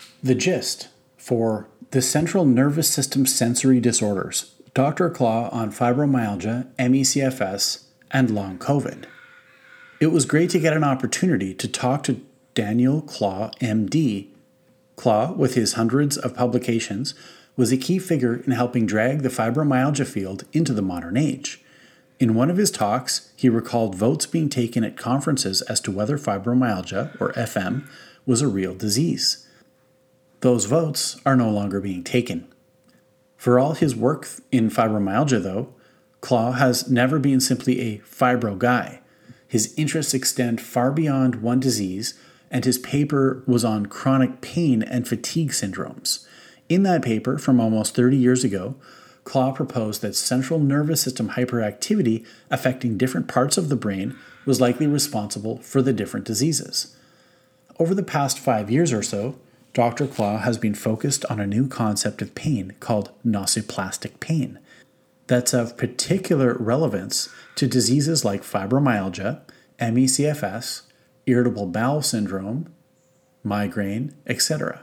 The gist for the central nervous system sensory disorders. Dr. Claw on fibromyalgia, ME/CFS, and long COVID. It was great to get an opportunity to talk to Daniel Claw, MD. Claw, with his hundreds of publications, was a key figure in helping drag the fibromyalgia field into the modern age. In one of his talks, he recalled votes being taken at conferences as to whether fibromyalgia, or FM, was a real disease. Those votes are no longer being taken. For all his work in fibromyalgia, though, Claw has never been simply a fibro guy. His interests extend far beyond one disease, and his paper was on chronic pain and fatigue syndromes. In that paper, from almost 30 years ago, Claw proposed that central nervous system hyperactivity affecting different parts of the brain was likely responsible for the different diseases. Over the past 5 years or so, Dr. Claw has been focused on a new concept of pain called nociplastic pain that's of particular relevance to diseases like fibromyalgia, ME/CFS, irritable bowel syndrome, migraine, etc.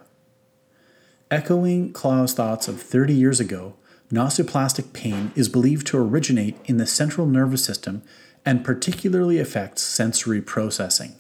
Echoing Claw's thoughts of 30 years ago, nociplastic pain is believed to originate in the central nervous system and particularly affects sensory processing.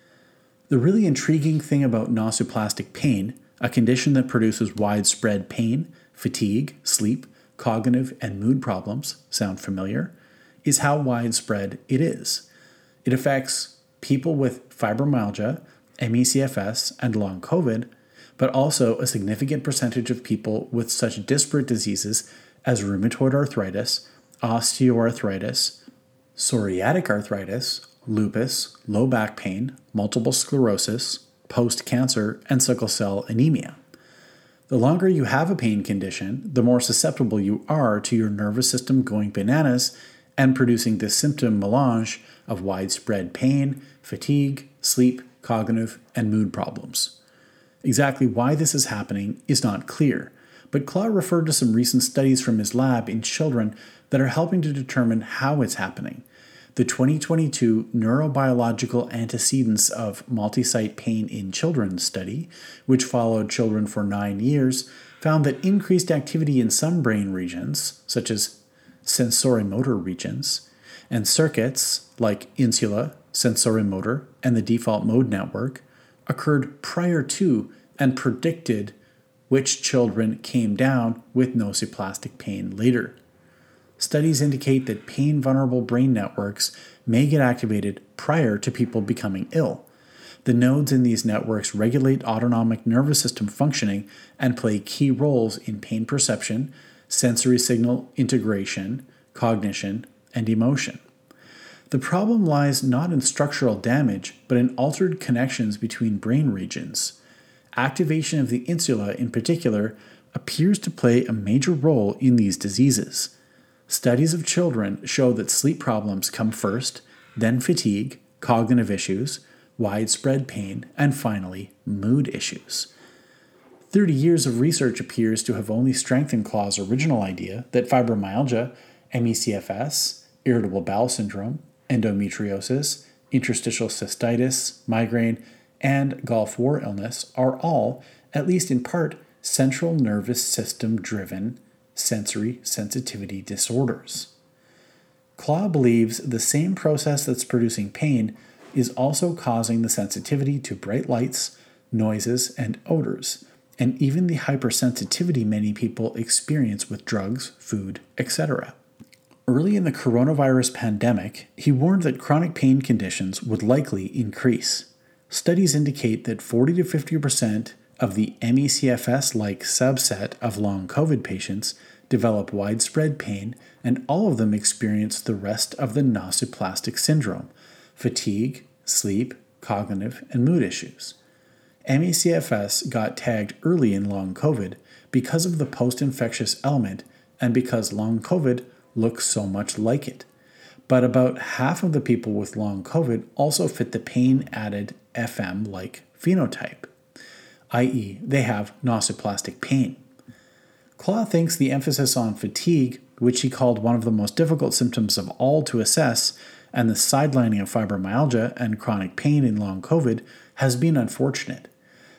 The really intriguing thing about nociplastic pain, a condition that produces widespread pain, fatigue, sleep, cognitive, and mood problems, sound familiar, is how widespread it is. It affects people with fibromyalgia, ME/CFS, and long COVID, but also a significant percentage of people with such disparate diseases as rheumatoid arthritis, osteoarthritis, psoriatic arthritis, lupus, low back pain, multiple sclerosis, post-cancer, and sickle cell anemia. The longer you have a pain condition, the more susceptible you are to your nervous system going bananas and producing this symptom melange of widespread pain, fatigue, sleep, cognitive, and mood problems. Exactly why this is happening is not clear, but Claw referred to some recent studies from his lab in children that are helping to determine how it's happening. The 2022 Neurobiological Antecedents of Multi-Site Pain in Children study, which followed children for 9 years, found that increased activity in some brain regions, such as sensorimotor regions, and circuits like insula, sensorimotor, and the default mode network, occurred prior to and predicted which children came down with nociplastic pain later. Studies indicate that pain-vulnerable brain networks may get activated prior to people becoming ill. The nodes in these networks regulate autonomic nervous system functioning and play key roles in pain perception, sensory signal integration, cognition, and emotion. The problem lies not in structural damage, but in altered connections between brain regions. Activation of the insula, in particular, appears to play a major role in these diseases. Studies of children show that sleep problems come first, then fatigue, cognitive issues, widespread pain, and finally, mood issues. 30 years of research appears to have only strengthened Claw's original idea that fibromyalgia, ME/CFS, irritable bowel syndrome, endometriosis, interstitial cystitis, migraine, and Gulf War illness are all, at least in part, central nervous system-driven sensory sensitivity disorders. Claw believes the same process that's producing pain is also causing the sensitivity to bright lights, noises, and odors, and even the hypersensitivity many people experience with drugs, food, etc. Early in the coronavirus pandemic, he warned that chronic pain conditions would likely increase. Studies indicate that 40 to 50% of the ME/CFS-like subset of long COVID patients develop widespread pain, and all of them experience the rest of the nociplastic syndrome: fatigue, sleep, cognitive, and mood issues. ME/CFS got tagged early in long COVID because of the post-infectious element and because long COVID looks so much like it. But about half of the people with long COVID also fit the pain-added FM-like phenotype, i.e., they have nociplastic pain. Claw thinks the emphasis on fatigue, which he called one of the most difficult symptoms of all to assess, and the sidelining of fibromyalgia and chronic pain in long COVID has been unfortunate.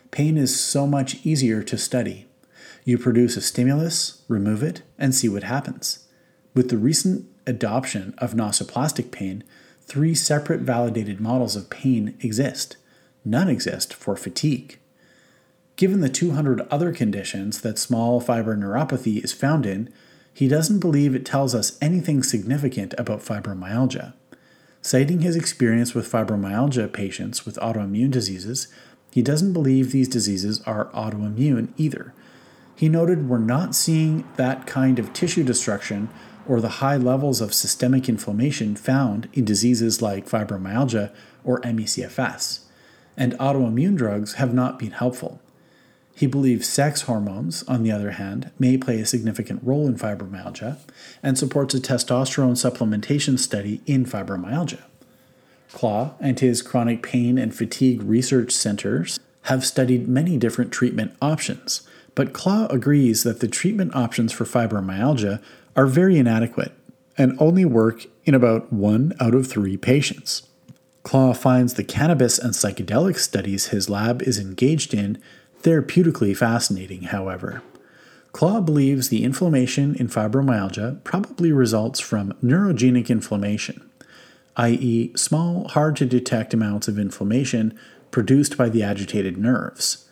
Pain is so much easier to study. You produce a stimulus, remove it, and see what happens. With the recent adoption of nosoplastic pain, 3 separate validated models of pain exist. None exist for fatigue. Given the 200 other conditions that small fiber neuropathy is found in, he doesn't believe it tells us anything significant about fibromyalgia. Citing his experience with fibromyalgia patients with autoimmune diseases, he doesn't believe these diseases are autoimmune either. He noted we're not seeing that kind of tissue destruction or the high levels of systemic inflammation found in diseases like fibromyalgia or ME/CFS, and autoimmune drugs have not been helpful. He believes sex hormones, on the other hand, may play a significant role in fibromyalgia, and supports a testosterone supplementation study in fibromyalgia. Clauw and his chronic pain and fatigue research centers have studied many different treatment options, but Clauw agrees that the treatment options for fibromyalgia are very inadequate and only work in about 1 out of 3 patients. Clauw finds the cannabis and psychedelic studies his lab is engaged in therapeutically fascinating, however. Clauw believes the inflammation in fibromyalgia probably results from neurogenic inflammation, i.e., small, hard-to-detect amounts of inflammation produced by the agitated nerves.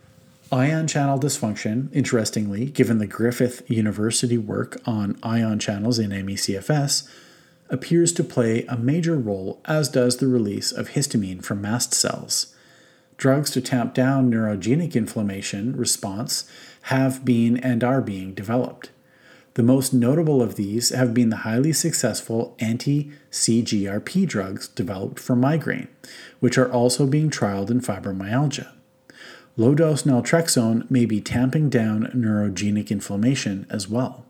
Ion channel dysfunction, interestingly, given the Griffith University work on ion channels in ME/CFS, appears to play a major role, as does the release of histamine from mast cells. Drugs to tamp down neurogenic inflammation response have been and are being developed. The most notable of these have been the highly successful anti-CGRP drugs developed for migraine, which are also being trialed in fibromyalgia. Low-dose naltrexone may be tamping down neurogenic inflammation as well.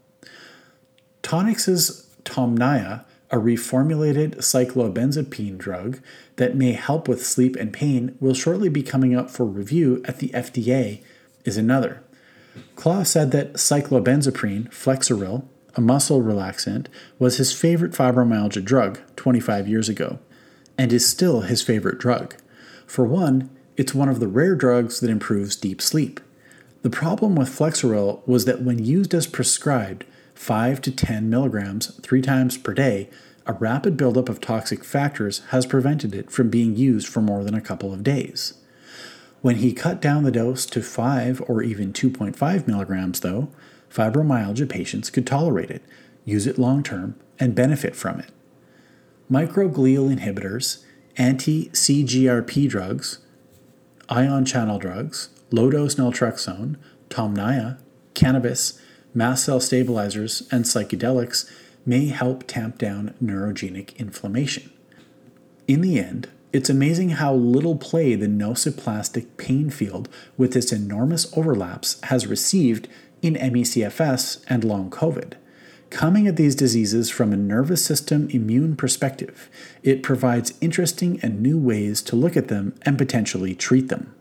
Tonix's Tomnia, a reformulated cyclobenzapine drug that may help with sleep and pain, will shortly be coming up for review at the FDA, is another. Clauw said that cyclobenzaprine, Flexeril, a muscle relaxant, was his favorite fibromyalgia drug 25 years ago, and is still his favorite drug. For one, it's one of the rare drugs that improves deep sleep. The problem with Flexeril was that when used as prescribed, 5 to 10 milligrams 3 times per day, a rapid buildup of toxic factors has prevented it from being used for more than a couple of days. When he cut down the dose to 5 or even 2.5 milligrams, though, fibromyalgia patients could tolerate it, use it long-term, and benefit from it. Microglial inhibitors, anti-CGRP drugs, ion channel drugs, low-dose naltrexone, Tomnia, cannabis, mast cell stabilizers, and psychedelics may help tamp down neurogenic inflammation. In the end, it's amazing how little play the nosoplastic pain field with its enormous overlaps has received in ME/CFS and long COVID. Coming at these diseases from a nervous system immune perspective, it provides interesting and new ways to look at them and potentially treat them.